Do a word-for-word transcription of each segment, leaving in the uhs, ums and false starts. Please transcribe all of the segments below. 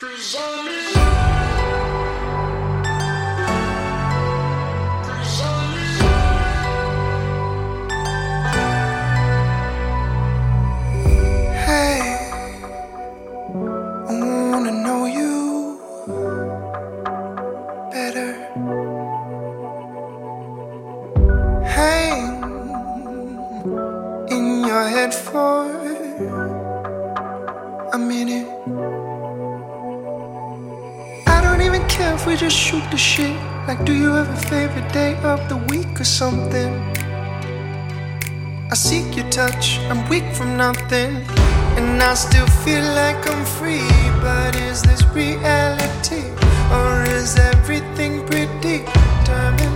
Hey, I wanna know you better. Hang in your head for a minute. I don't even care if we just shoot the shit. Like, do you have a favorite day of the week or something? I seek your touch, I'm weak from nothing, and I still feel like I'm free. But is this reality, or is everything predetermined?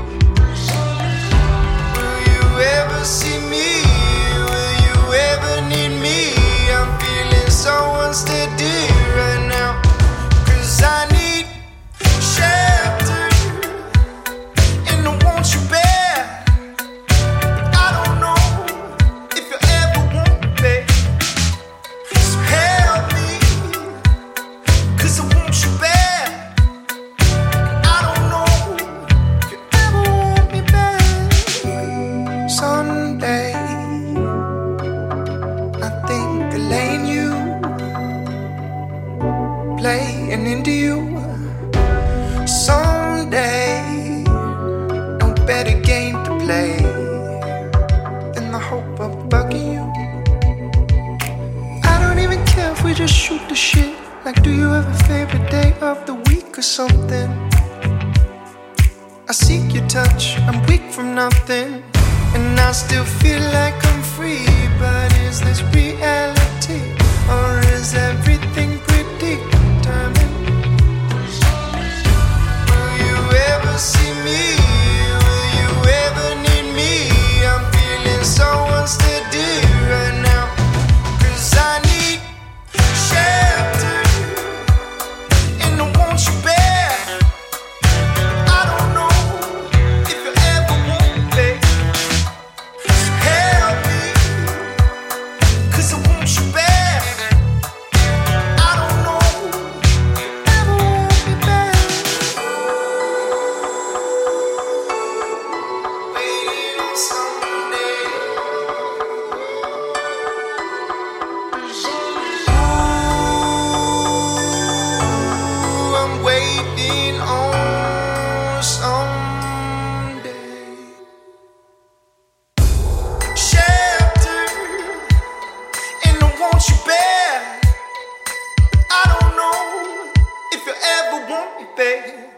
Will you ever see me? Will you ever need me? I'm feeling so unsteady right now, 'cause I need shelter, and I want you back. Playing into you someday. No better game to play than the hope of bugging you. I don't even care if we just shoot the shit. Like, do you have a favorite day of the week or something? I seek your touch, I'm weak from nothing, and I still feel like I'm free. But is this reality, or is everything predetermined? Will you ever see me? Will you ever need me? I'm feeling so unsteady right now, 'cause I need shelter, and I want you back. I don't know if you ever want me, babe. So help me, 'cause I want you back. You back, but I don't know if you ever want me, babe.